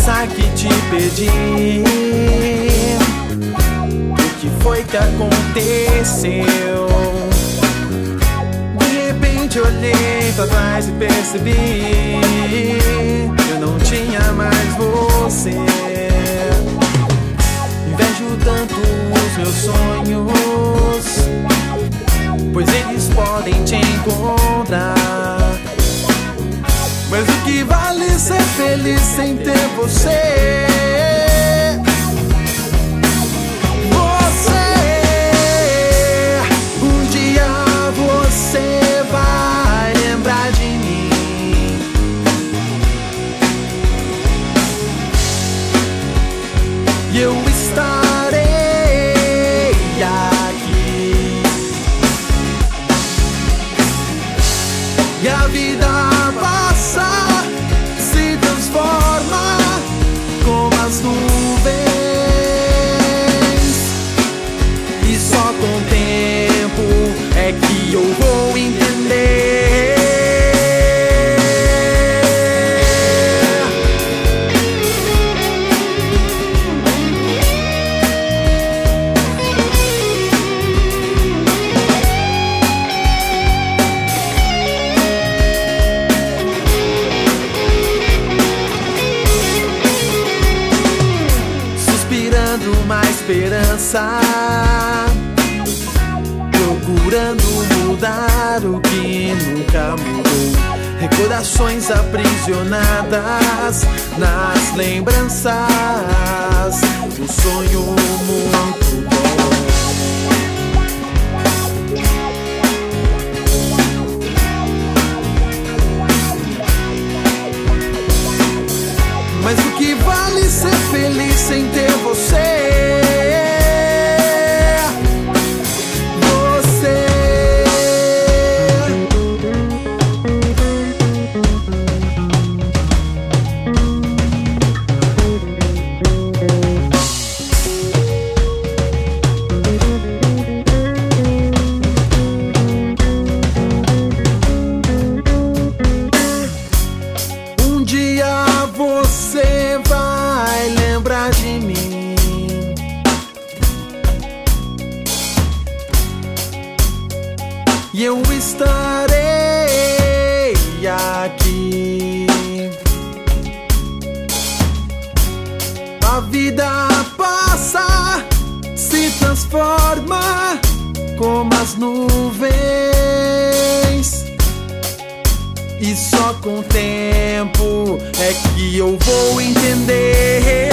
confessar que te pedi. O que foi que aconteceu? De repente olhei pra trás e percebi eu não tinha mais você. Invejo tanto os meus sonhos, pois eles podem te encontrar. Mas o que vale ser feliz sem ter você? Um dia você vai lembrar de mim, e eu estarei aqui, e a vida passa, se transforma como as nuvens, e só com o tempo é que eu vou entender. Uma esperança, procurando mudar o que nunca mudou. Recordações aprisionadas nas lembranças do sonho muito bom. Mas o que vale ser feliz sem ter você? Um dia você vai lembrar de mim, e eu estarei aqui. A vida passa, se transforma como as nuvens, e só com o tempo é que eu vou entender.